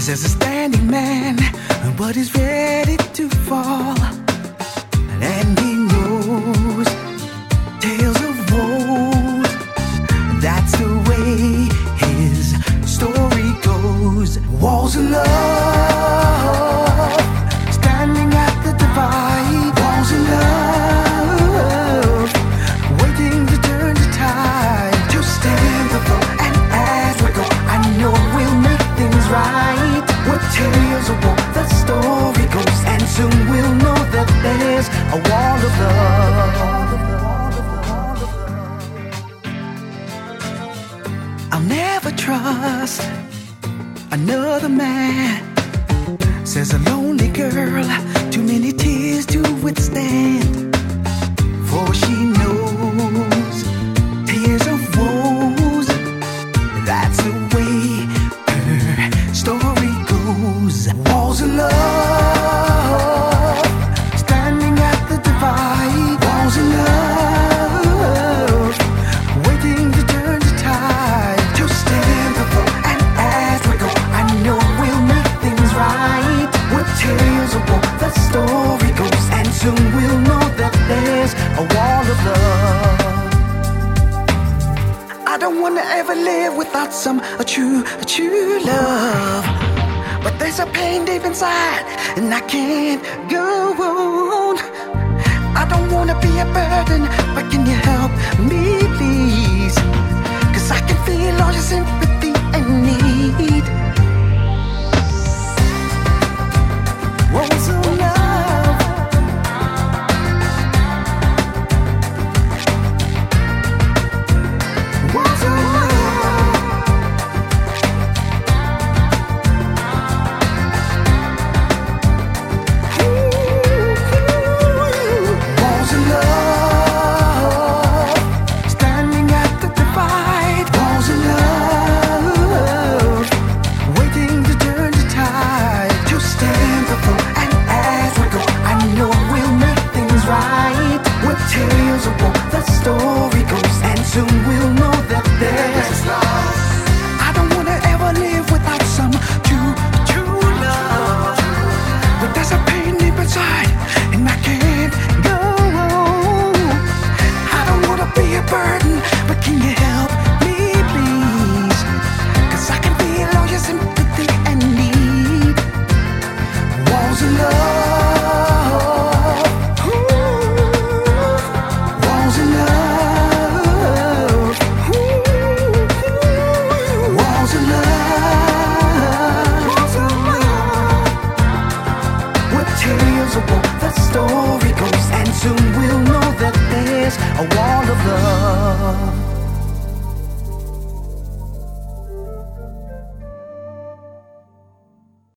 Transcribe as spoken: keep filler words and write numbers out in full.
Says a standing man, but he's ready to fall. And he knows tales of woes. That's the way his story goes. Walls of love, standing at the divide. Walls of love, waiting to turn the tide. To stand before and as we go, I know we'll make things right. With tales of war, the story goes, and soon we'll know that there's a wall of love. I'll never trust another man, says a lonely girl, too many tears to withstand. For she knows tears of woes, that's the way her story goes. Walls of love, standing at the divide. Walls of love, waiting to turn the tide. To stand before and as we go, I know we'll make things right. With tales of war, the story goes, and soon we'll know that there's a wall of love. I don't wanna ever live without some a true, a true love. But there's a pain deep inside, and I can't go on. I don't wanna be a burden, but can you help me please? Cause I can feel all your sympathy and need. Walls of love, walls of love, walls of love, standing at the divide. Walls of love, waiting to turn the tide. To stand before and as we go, I know we'll make things right. With tales of war, the story goes, and soon we'll know that there's love. I don't wanna ever live without some true, true love. But there's a pain deep inside, and I can't go on. I don't wanna be a burden, but can you help me please? Cause I can feel all your sympathy and need. Walls of love, ooh, walls of love, ooh, walls of love, walls of love. With tales of war, the story goes, and soon we'll know that there's a wall of love.